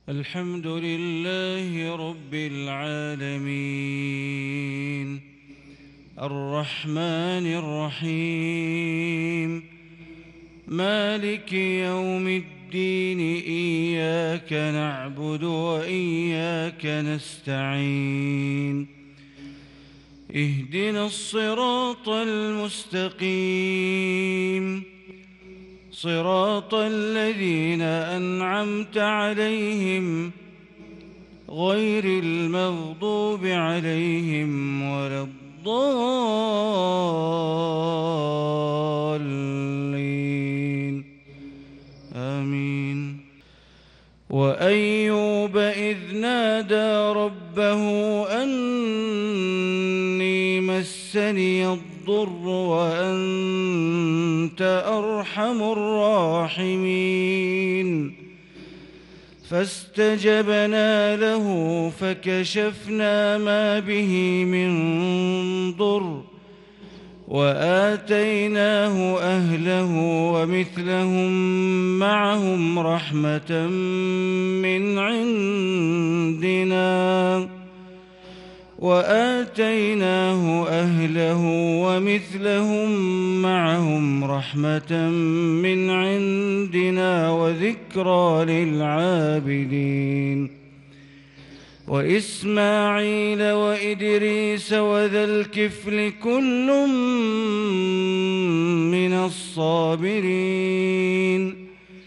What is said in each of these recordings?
الحمد لله رب العالمين الرحمن الرحيم مالك يوم الدين إياك نعبد وإياك نستعين اهدنا الصراط المستقيم صراط الذين أنعمت عليهم غير المغضوب عليهم ولا الضالين آمين. وأيوب إذ نادى ربه أني مسني الضر وأنت أرحم الراحمين فاستجبنا له فكشفنا ما به من ضر وآتيناه أهله ومثلهم معهم رحمة من عندنا وذكرى للعابدين. وإسماعيل وإدريس وذا الكفل كل من الصابرين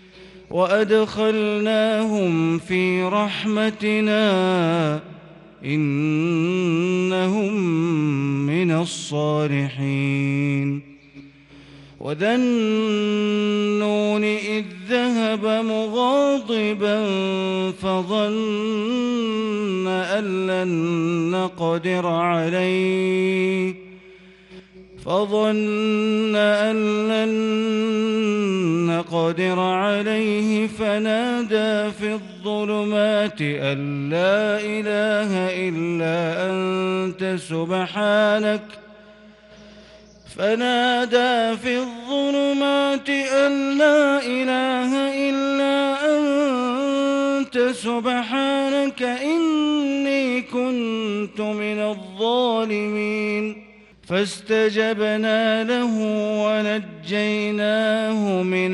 وأدخلناهم في رحمتنا إنهم من الصالحين. وذا النون إذ ذهب مغاضبا فظن أن لن نقدر عليه فنادى في الظلمات أن لا إله إلا أنت سبحانك إني كنت من الظالمين. فاستجبنا له ونجيناه من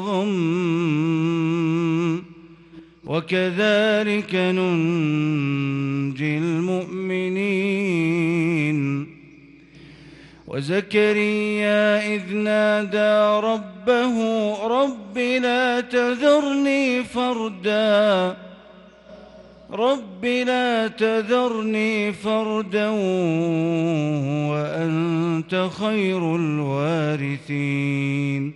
الغم وكذلك ننجي المؤمنين. وزكريا إذ نادى ربه رب لا تذرني فردا وأنت خير الوارثين.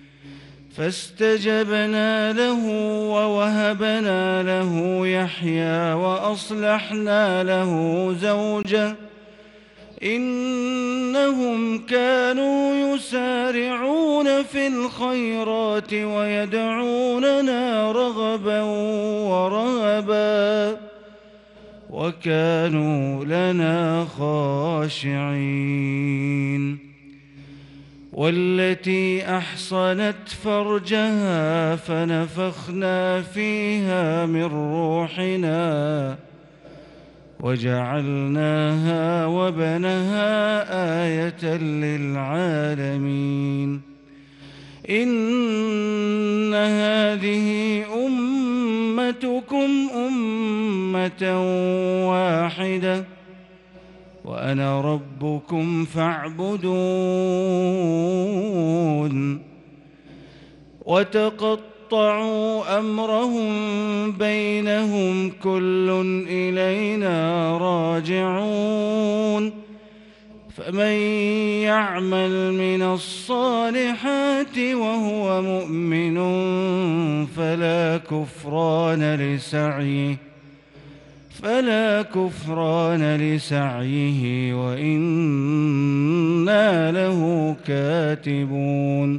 فاستجبنا له ووهبنا له يحيى وأصلحنا له زوجه إنهم كانوا يسارعون في الخيرات ويدعوننا رغبا ورهبا وكانوا لنا خاشعين. والتي أحصنت فرجها فنفخنا فيها من روحنا وجعلناها وبنها آية للعالمين. إن هذه أمتكم أمة واحدة وأنا ربكم فاعبدون. وتقطعوا أمرهم بينهم كل إلينا راجعون. فمن يعمل من الصالحات وهو مؤمن فلا كفران لسعيه وإنا له كاتبون.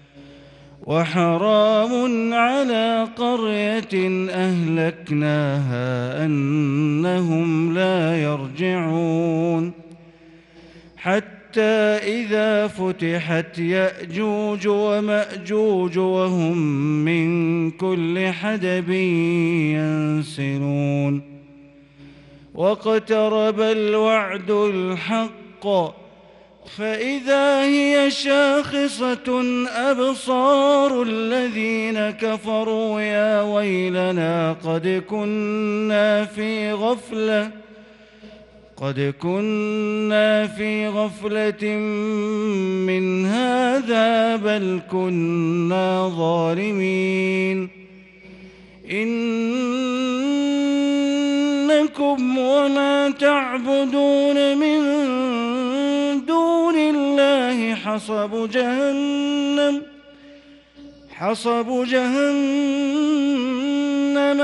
وحرام على قرية أهلكناها أنهم لا يرجعون حتى حتى إذا فتحت يأجوج ومأجوج وهم من كل حدب ينسلون واقترب الوعد الحق فإذا هي شاخصة أبصار الذين كفروا يا ويلنا قد كنا في غفلة من هذا بل كنا ظالمين إنكم وما تعبدون من دون الله حصب جهنم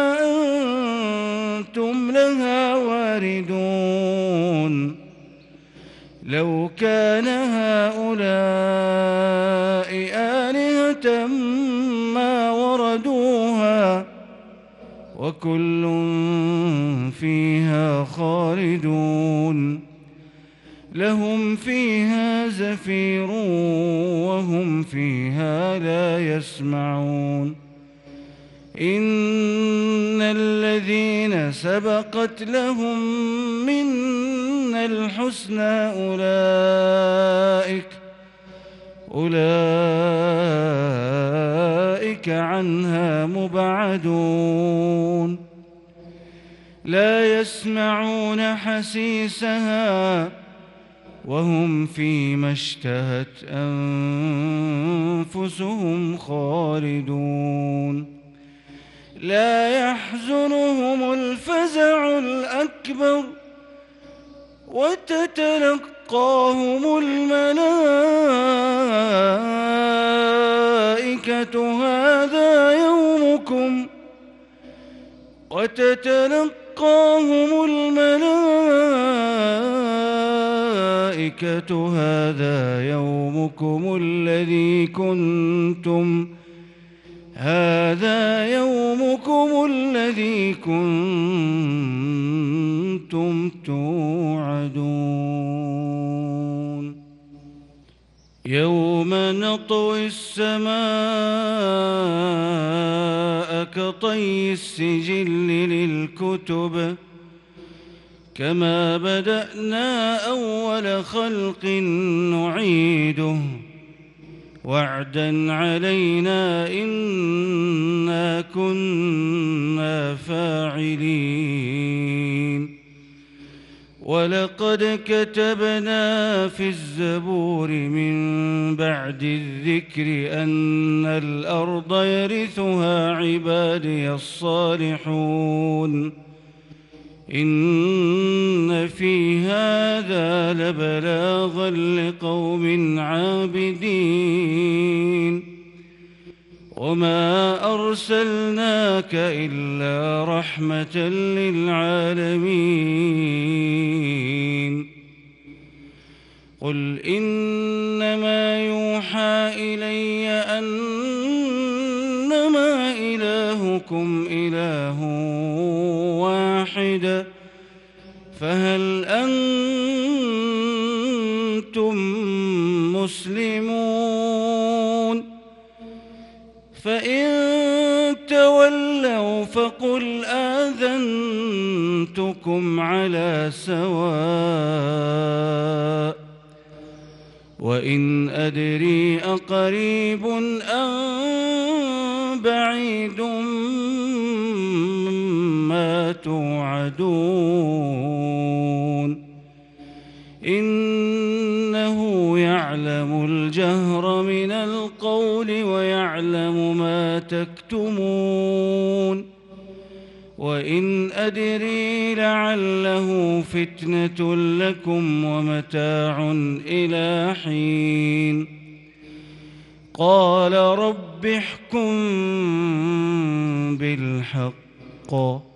أنتم لها واردون لو كان هؤلاء آلهة ما وردوها وكل فيها خالدون لهم فيها زفير وهم فيها لا يسمعون إن الذين سبقت لهم منا الحسنى أولئك عنها مبعدون لا يسمعون حسيسها وهم فيما اشتهت أنفسهم خالدون لا يحزنهم الفزع الأكبر وتتلقاهم الملائكة هذا يومكم الذي كنتم توعدون يوم نطوي السماء كطي السجل للكتب كما بدأنا أول خلق نعيده وعدا علينا إنا كنا فاعلين ولقد كتبنا في الزبور من بعد الذكر أن الأرض يرثها عبادي الصالحون إن في هذا لبلاغا لقوم عابدين وما أرسلناك إلا رحمة للعالمين قل إنما يوحى إلي أنما إلهكم إله واحد فهل أنتم مسلمون فإن تولوا فقل آذنتكم على سواء وإن أدري أقريب أم بعيد ما توعدون إنه يعلم الجهر من القول ويعلم ما تكتمون وإن أدري لعله فتنة لكم ومتاع إلى حين قال رب احكم بالحق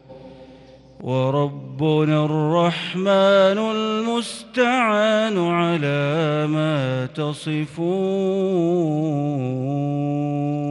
وربنا الرحمن المستعان على ما تصفون.